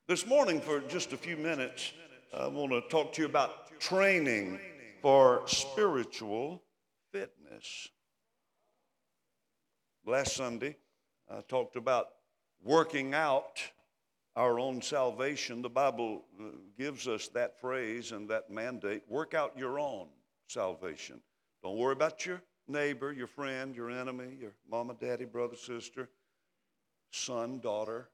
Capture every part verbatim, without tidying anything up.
This morning, for just a few minutes, I want to talk to you about training for spiritual fitness. Last Sunday, I talked about working out our own salvation. The Bible gives us that phrase and that mandate: work out your own salvation. Don't worry about your neighbor, your friend, your enemy, your mama, daddy, brother, sister, son, daughter.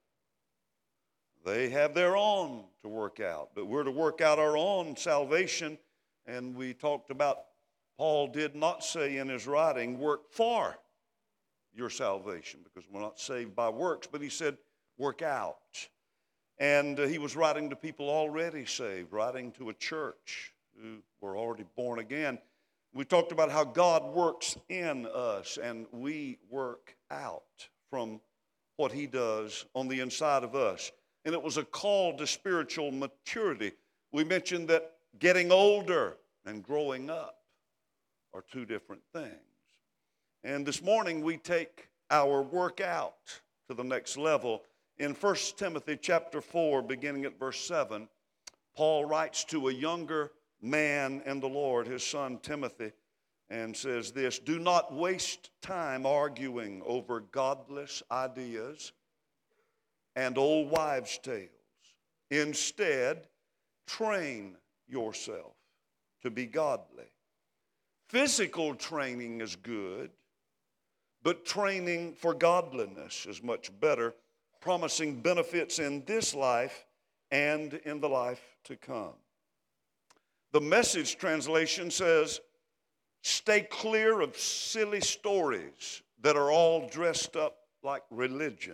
They have their own to work out, but we're to work out our own salvation. And we talked about, Paul did not say in his writing, work for your salvation, because we're not saved by works, but he said, work out. And uh, he was writing to people already saved, writing to a church who were already born again. We talked about how God works in us, and we work out from what he does on the inside of us. And it was a call to spiritual maturity. We mentioned that getting older and growing up are two different things. And this morning we take our workout to the next level. In First Timothy chapter four, beginning at verse seven, Paul writes to a younger man in the Lord, his son Timothy, and says this: do not waste time arguing over godless ideas and old wives' tales. Instead, train yourself to be godly. Physical training is good, but training for godliness is much better, promising benefits in this life and in the life to come. The Message translation says, stay clear of silly stories that are all dressed up like religion.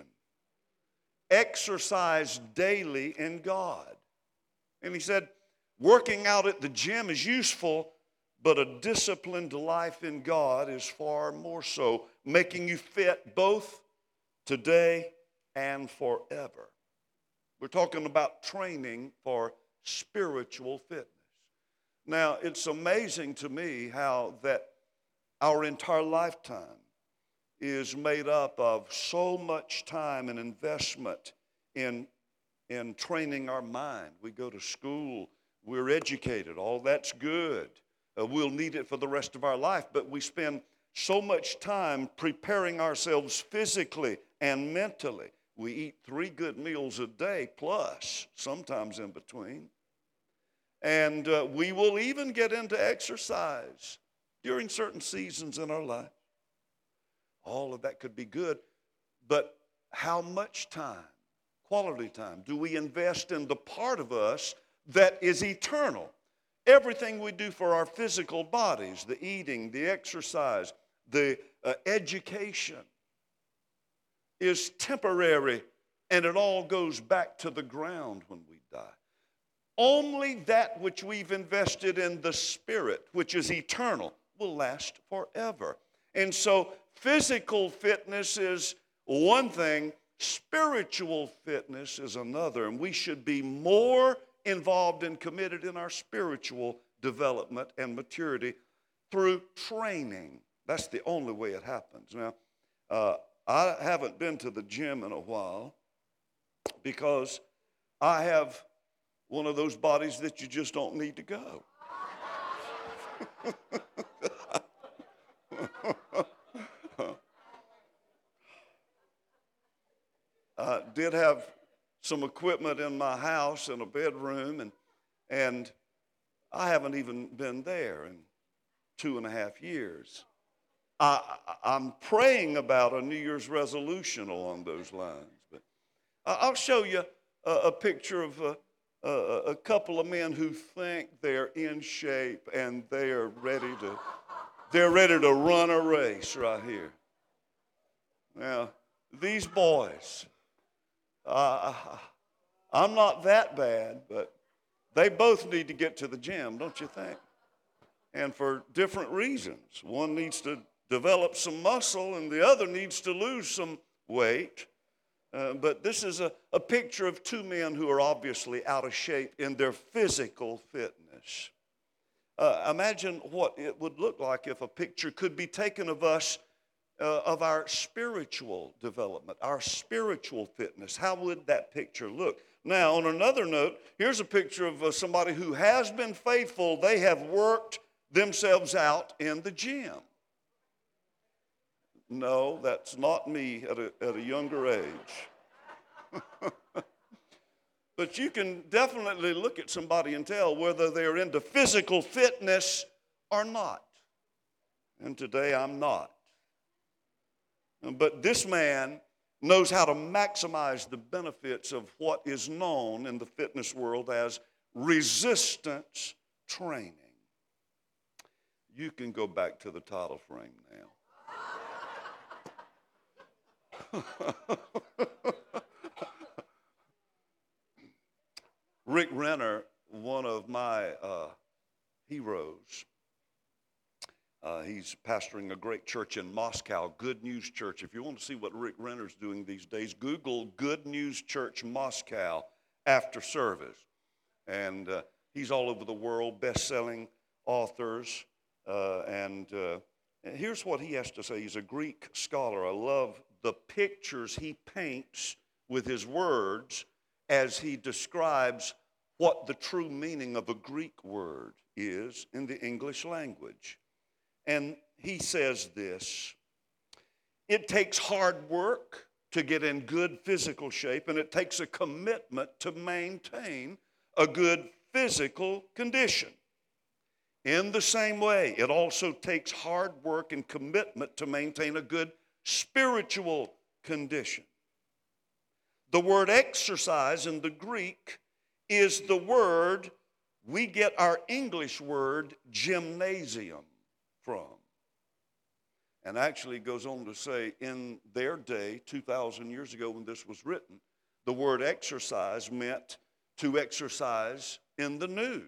Exercise daily in God. And he said, working out at the gym is useful, but a disciplined life in God is far more so, making you fit both today and forever. We're talking about training for spiritual fitness. Now, it's amazing to me how that our entire lifetime is made up of so much time and investment in, in training our mind. We go to school, we're educated, all that's good. Uh, we'll need it for the rest of our life, but we spend so much time preparing ourselves physically and mentally. We eat three good meals a day plus, sometimes in between. And uh, we will even get into exercise during certain seasons in our life. All of that could be good, but how much time, quality time, do we invest in the part of us that is eternal? Everything we do for our physical bodies, the eating, the exercise, the uh, education, is temporary, and it all goes back to the ground when we die. Only that which we've invested in the Spirit, which is eternal, will last forever. And so physical fitness is one thing, spiritual fitness is another, and we should be more involved and committed in our spiritual development and maturity through training. That's the only way it happens. Now, uh, I haven't been to the gym in a while because I have one of those bodies that you just don't need to go. I did have some equipment in my house in a bedroom, and and I haven't even been there in two and a half years. I, I, I'm praying about a New Year's resolution along those lines. But I'll show you a, a picture of a, a, a couple of men who think they're in shape and they are ready to they're ready to run a race right here. Now, these boys. Uh, I'm not that bad, but they both need to get to the gym, don't you think? And for different reasons. One needs to develop some muscle, and the other needs to lose some weight. Uh, but this is a, a picture of two men who are obviously out of shape in their physical fitness. Uh, imagine what it would look like if a picture could be taken of us uh, of our spiritual development, our spiritual fitness. How would that picture look? Now, on another note, here's a picture of uh, somebody who has been faithful. They have worked themselves out in the gym. No, that's not me at a, at a younger age. But you can definitely look at somebody and tell whether they're into physical fitness or not. And today I'm not. But this man knows how to maximize the benefits of what is known in the fitness world as resistance training. You can go back to the title frame now. Rick Renner, one of my uh, heroes, uh, he's pastoring a great church in Moscow, Good News Church. If you want to see what Rick Renner's doing these days, Google Good News Church Moscow after service. And uh, he's all over the world, best-selling authors. Uh, and uh, here's what he has to say. He's a Greek scholar. I love the pictures he paints with his words as he describes what the true meaning of a Greek word is in the English language. And he says this: it takes hard work to get in good physical shape, and it takes a commitment to maintain a good physical condition. In the same way, it also takes hard work and commitment to maintain a good spiritual condition. The word exercise in the Greek is the word we get our English word gymnasium from. And actually goes on to say, in their day, two thousand years ago when this was written, the word exercise meant to exercise in the nude.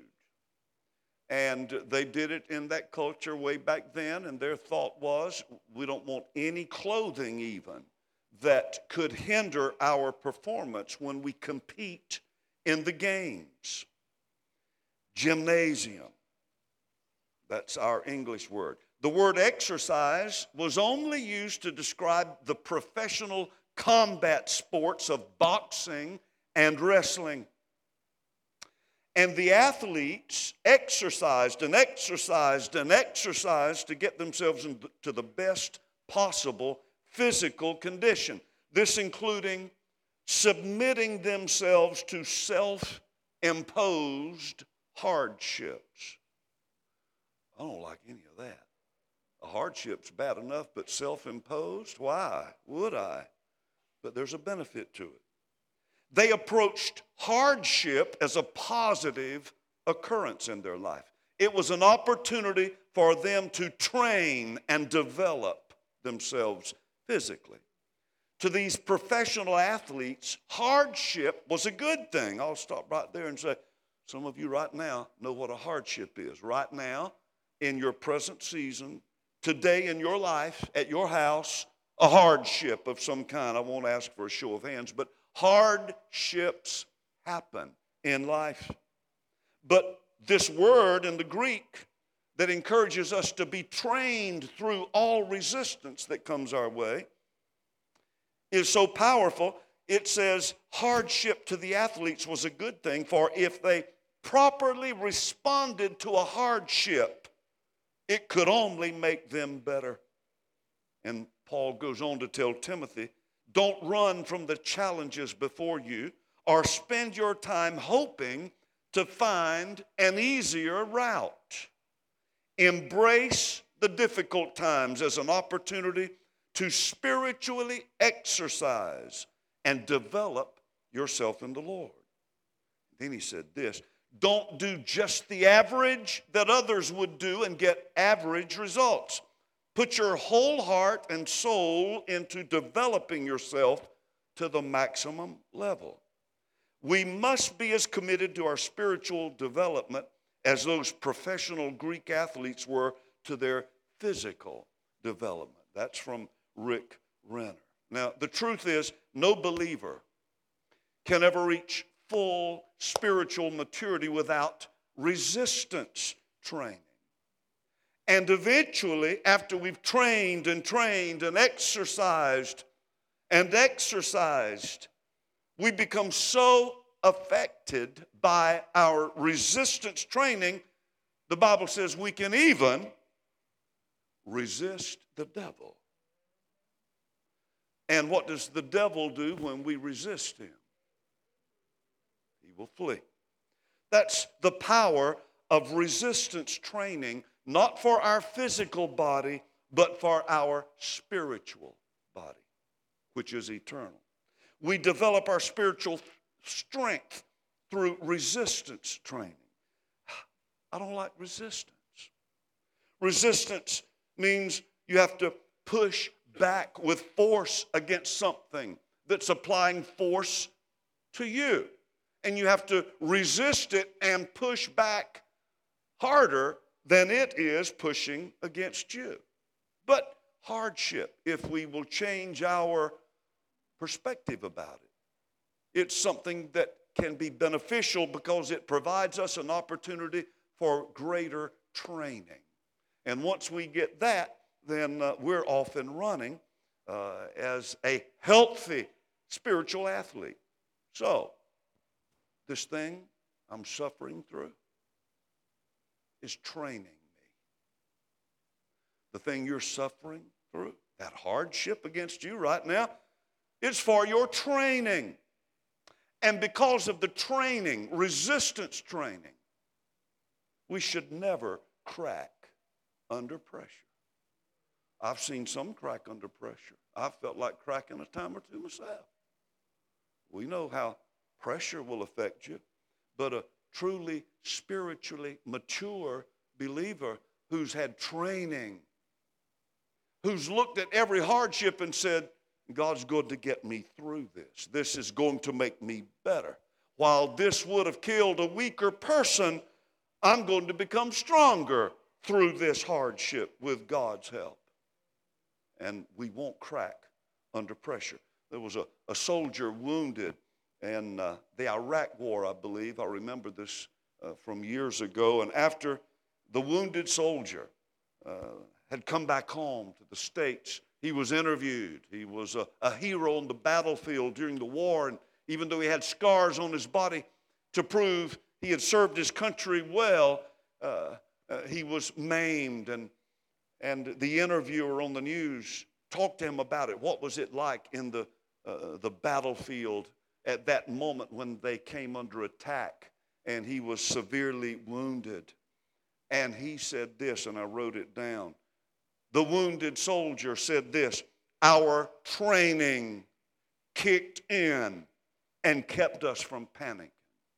And they did it in that culture way back then, and their thought was, we don't want any clothing even that could hinder our performance when we compete in the games. Gymnasium. That's our English word. The word exercise was only used to describe the professional combat sports of boxing and wrestling. And the athletes exercised and exercised and exercised to get themselves into the best possible physical condition. This including submitting themselves to self-imposed hardships. I don't like any of that. A hardship's bad enough, but self-imposed? Why would I? But there's a benefit to it. They approached hardship as a positive occurrence in their life. It was an opportunity for them to train and develop themselves physically. To these professional athletes, hardship was a good thing. I'll stop right there and say, some of you right now know what a hardship is. Right now, in your present season, today in your life, at your house, a hardship of some kind. I won't ask for a show of hands, but hardships happen in life. But this word in the Greek that encourages us to be trained through all resistance that comes our way is so powerful. It says hardship to the athletes was a good thing, for if they properly responded to a hardship, it could only make them better. And Paul goes on to tell Timothy, don't run from the challenges before you or spend your time hoping to find an easier route. Embrace the difficult times as an opportunity to spiritually exercise and develop yourself in the Lord. Then he said this, don't do just the average that others would do and get average results. Put your whole heart and soul into developing yourself to the maximum level. We must be as committed to our spiritual development as those professional Greek athletes were to their physical development. That's from Rick Renner. Now, the truth is, no believer can ever reach full spiritual maturity without resistance training. And eventually, after we've trained and trained and exercised and exercised, we become so affected by our resistance training, the Bible says we can even resist the devil. And what does the devil do when we resist him? He will flee. That's the power of resistance training, not for our physical body, but for our spiritual body, which is eternal. We develop our spiritual strength through resistance training. I don't like resistance. Resistance means you have to push back with force against something that's applying force to you. And you have to resist it and push back harder than it is pushing against you. But hardship, if we will change our perspective about it, it's something that can be beneficial because it provides us an opportunity for greater training. And once we get that, then uh, we're off and running uh, as a healthy spiritual athlete. So, this thing I'm suffering through is training me. The thing you're suffering through, that hardship against you right now, it's for your training. And because of the training, resistance training, we should never crack under pressure. I've seen some crack under pressure. I felt like cracking a time or two myself. We know how pressure will affect you, but a truly spiritually mature believer who's had training, who's looked at every hardship and said, God's going to get me through this. This is going to make me better. While this would have killed a weaker person, I'm going to become stronger through this hardship with God's help. And we won't crack under pressure. There was a, a soldier wounded in uh, the Iraq War, I believe. I remember this uh, from years ago. And after the wounded soldier uh, had come back home to the States, he was interviewed. He was a, a hero on the battlefield during the war. And even though he had scars on his body to prove he had served his country well, uh, uh, he was maimed. And, and the interviewer on the news talked to him about it. What was it like in the, uh, the battlefield at that moment when they came under attack and he was severely wounded? And he said this, and I wrote it down. The wounded soldier said this: our training kicked in and kept us from panicking.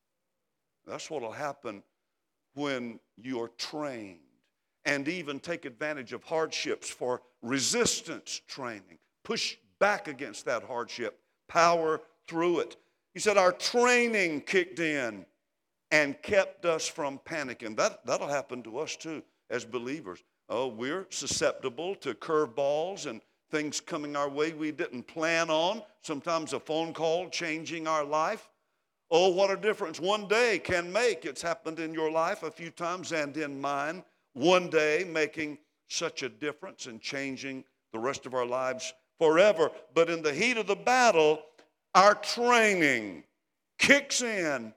That's what will happen when you're trained, and even take advantage of hardships for resistance training. Push back against that hardship, power through it. He said our training kicked in and kept us from panicking. That, that'll happen to us too as believers. Oh, we're susceptible to curveballs and things coming our way we didn't plan on. Sometimes a phone call changing our life. Oh, what a difference one day can make. It's happened in your life a few times and in mine. One day making such a difference and changing the rest of our lives forever. But in the heat of the battle, our training kicks in.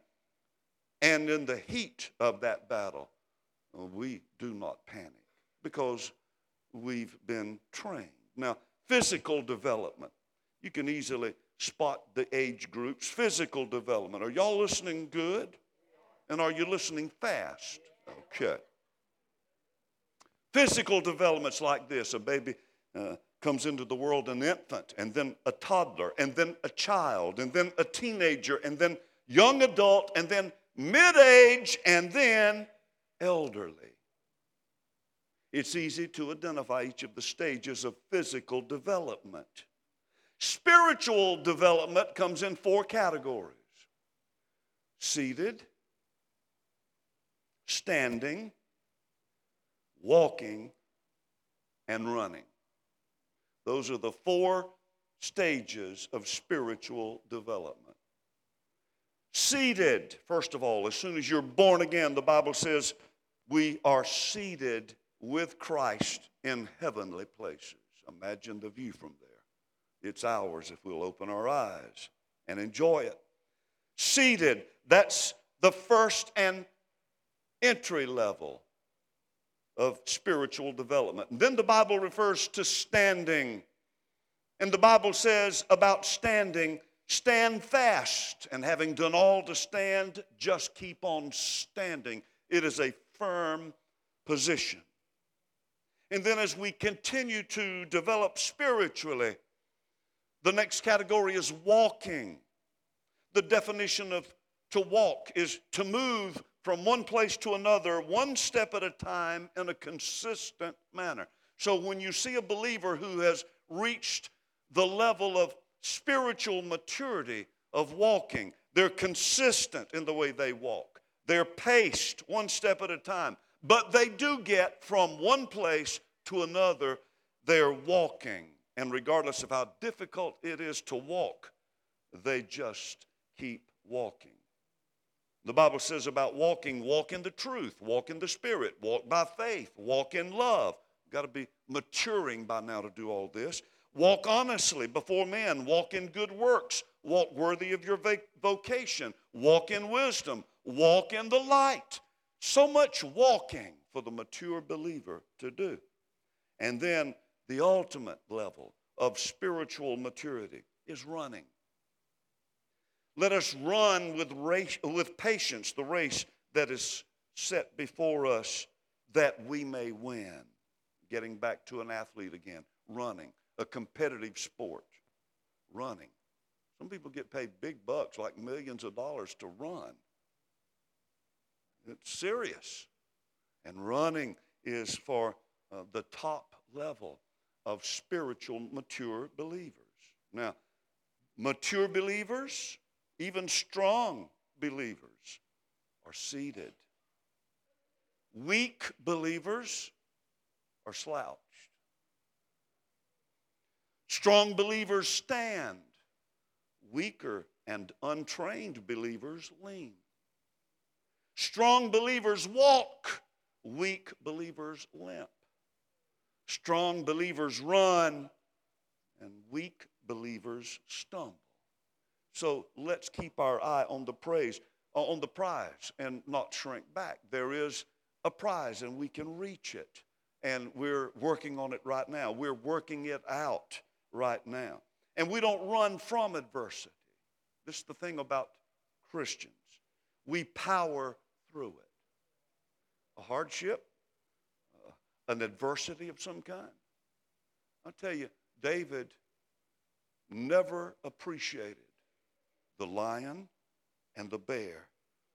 And in the heat of that battle, we do not panic, because we've been trained. Now, physical development. You can easily spot the age groups. Physical development. Are y'all listening good? And are you listening fast? Okay. Physical development's like this. A baby uh, comes into the world an infant, and then a toddler, and then a child, and then a teenager, and then young adult, and then mid-age, and then elderly. It's easy to identify each of the stages of physical development. Spiritual development comes in four categories: seated, standing, walking, and running. Those are the four stages of spiritual development. Seated, first of all, as soon as you're born again, the Bible says we are seated with Christ in heavenly places. Imagine the view from there. It's ours if we'll open our eyes and enjoy it. Seated, that's the first and entry level of spiritual development. And then the Bible refers to standing. And the Bible says about standing, stand fast. And having done all to stand, just keep on standing. It is a firm position. And then as we continue to develop spiritually, the next category is walking. The definition of to walk is to move from one place to another, one step at a time in a consistent manner. So when you see a believer who has reached the level of spiritual maturity of walking, they're consistent in the way they walk. They're paced one step at a time. But they do get from one place to another, they're walking. And regardless of how difficult it is to walk, they just keep walking. The Bible says about walking, walk in the truth, walk in the Spirit, walk by faith, walk in love. You've got to be maturing by now to do all this. Walk honestly before men, walk in good works, walk worthy of your vocation, walk in wisdom, walk in the light. So much walking for the mature believer to do. And then the ultimate level of spiritual maturity is running. Let us run with race, with patience the race that is set before us that we may win. Getting back to an athlete again, running, a competitive sport, running. Some people get paid big bucks, like millions of dollars to run. It's serious. And running is for uh, the top level of spiritual mature believers. Now, mature believers, even strong believers, are seated. Weak believers are slouched. Strong believers stand. Weaker and untrained believers lean. Strong believers walk. Weak believers limp. Strong believers run. And weak believers stumble. So let's keep our eye on the praise, on the prize, and not shrink back. There is a prize, and we can reach it. And we're working on it right now. We're working it out right now. And we don't run from adversity. This is the thing about Christians. We power through it. A hardship, uh, an adversity of some kind. I'll tell you, David never appreciated the lion and the bear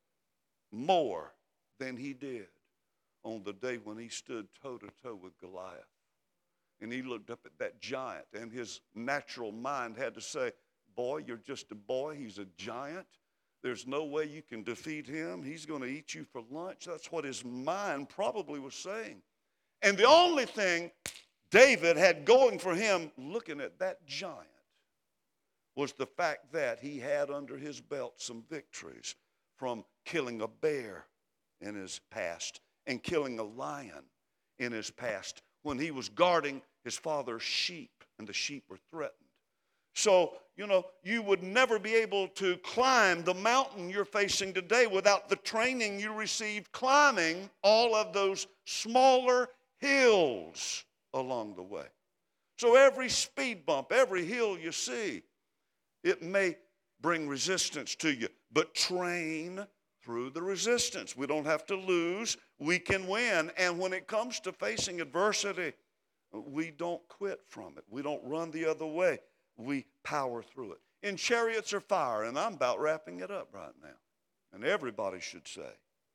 more than he did on the day when he stood toe-to-toe with Goliath. And he looked up at that giant, and his natural mind had to say, boy, you're just a boy. He's a giant. There's no way you can defeat him. He's going to eat you for lunch. That's what his mind probably was saying. And the only thing David had going for him, looking at that giant, was the fact that he had under his belt some victories from killing a bear in his past and killing a lion in his past when he was guarding his father's sheep and the sheep were threatened. So, you know, you would never be able to climb the mountain you're facing today without the training you received climbing all of those smaller hills along the way. So every speed bump, every hill you see, it may bring resistance to you, but train through the resistance. We don't have to lose. We can win. And when it comes to facing adversity, we don't quit from it. We don't run the other way. We power through it. In chariots of fire, and I'm about wrapping it up right now, and everybody should say.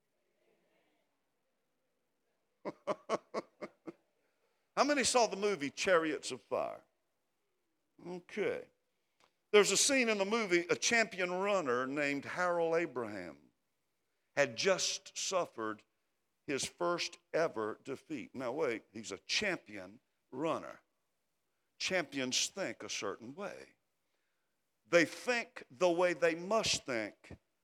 How many saw the movie Chariots of Fire? Okay. There's a scene in the movie, a champion runner named Harold Abraham had just suffered his first ever defeat. Now wait, he's a champion runner. Champions think a certain way. They think the way they must think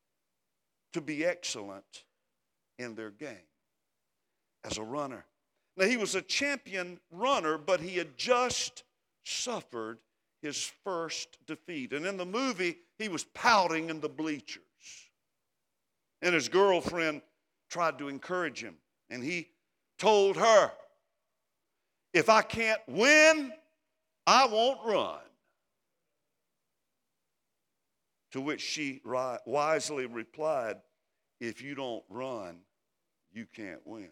to be excellent in their game as a runner. Now, he was a champion runner, but he had just suffered his first defeat. And in the movie, he was pouting in the bleachers. And his girlfriend tried to encourage him. And he told her, if I can't win, I won't run. To which she wisely replied, if you don't run, you can't win.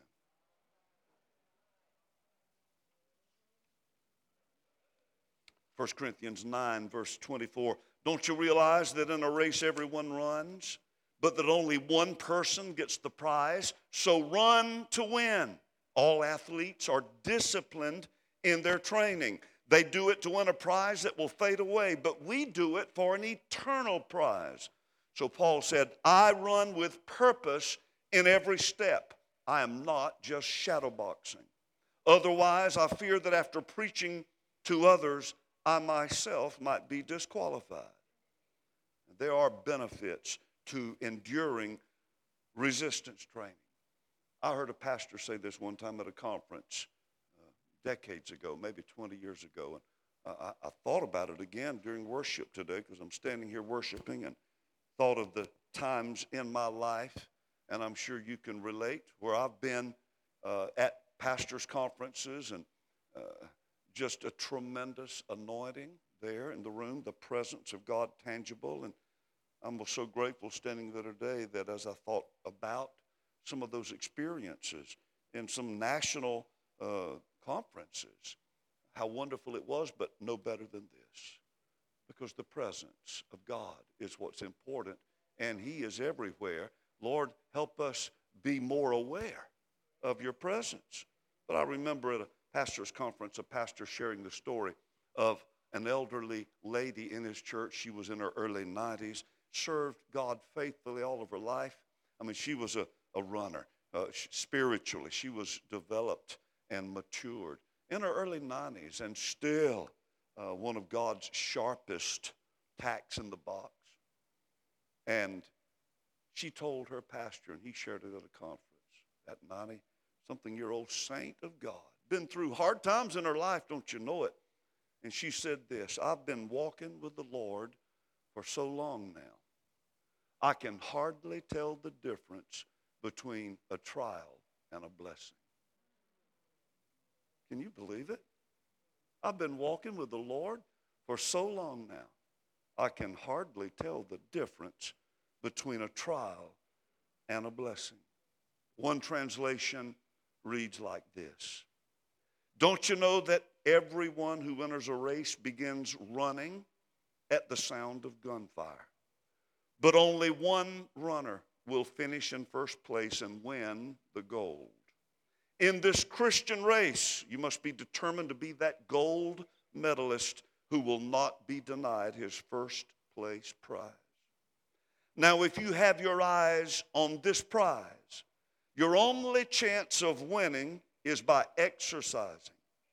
First Corinthians nine, verse twenty-four. Don't you realize that in a race everyone runs, but that only one person gets the prize? So run to win. All athletes are disciplined in their training. They do it to win a prize that will fade away, but we do it for an eternal prize. So Paul said, I run with purpose in every step. I am not just shadowboxing. Otherwise, I fear that after preaching to others, I myself might be disqualified. There are benefits to enduring resistance training. I heard a pastor say this one time at a conference uh, decades ago, maybe twenty years ago, and I, I thought about it again during worship today because I'm standing here worshiping and thought of the times in my life, and I'm sure you can relate, where I've been uh, at pastors' conferences and uh, just a tremendous anointing there in the room, the presence of God tangible. And I'm so grateful standing there today that as I thought about some of those experiences in some national uh, conferences, how wonderful it was, but no better than this. Because the presence of God is what's important, and He is everywhere. Lord, help us be more aware of your presence. But I remember at a pastor's conference, a pastor sharing the story of an elderly lady in his church. She was in her early nineties, served God faithfully all of her life. I mean, she was a, a runner. Uh, she, spiritually, she was developed and matured in her early nineties, and still uh, one of God's sharpest tacks in the box. And she told her pastor, and he shared it at a conference, that ninety-something-year-old saint of God, been through hard times in her life, don't you know it? And she said this, I've been walking with the Lord for so long now, I can hardly tell the difference between a trial and a blessing. Can you believe it? I've been walking with the Lord for so long now, I can hardly tell the difference between a trial and a blessing. One translation reads like this. Don't you know that everyone who enters a race begins running at the sound of gunfire? But only one runner will finish in first place and win the gold. In this Christian race, you must be determined to be that gold medalist who will not be denied his first place prize. Now, if you have your eyes on this prize, your only chance of winning is by exercising.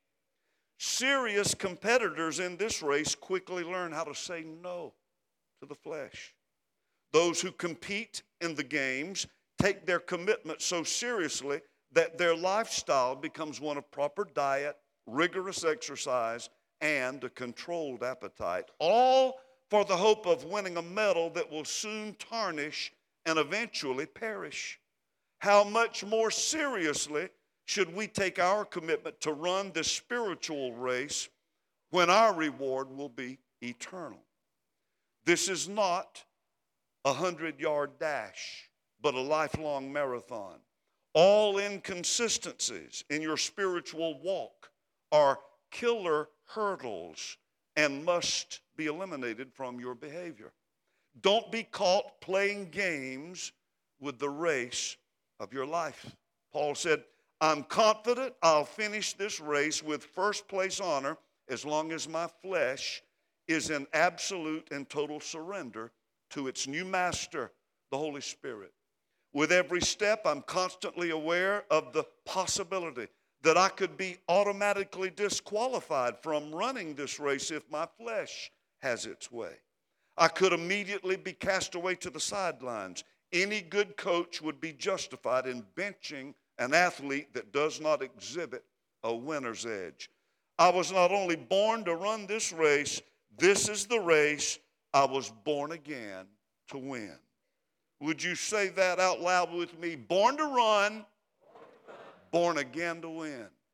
Serious competitors in this race quickly learn how to say no to the flesh. Those who compete in the games take their commitment so seriously that their lifestyle becomes one of proper diet, rigorous exercise, and a controlled appetite, all for the hope of winning a medal that will soon tarnish and eventually perish. How much more seriously should we take our commitment to run this spiritual race when our reward will be eternal? This is not a hundred-yard dash, but a lifelong marathon. All inconsistencies in your spiritual walk are killer hurdles and must be eliminated from your behavior. Don't be caught playing games with the race of your life. Paul said, I'm confident I'll finish this race with first place honor as long as my flesh is in absolute and total surrender to its new master, the Holy Spirit. With every step, I'm constantly aware of the possibility that I could be automatically disqualified from running this race if my flesh has its way. I could immediately be cast away to the sidelines. Any good coach would be justified in benching an athlete that does not exhibit a winner's edge. I was not only born to run this race, this is the race I was born again to win. Would you say that out loud with me? Born to run, born again to win.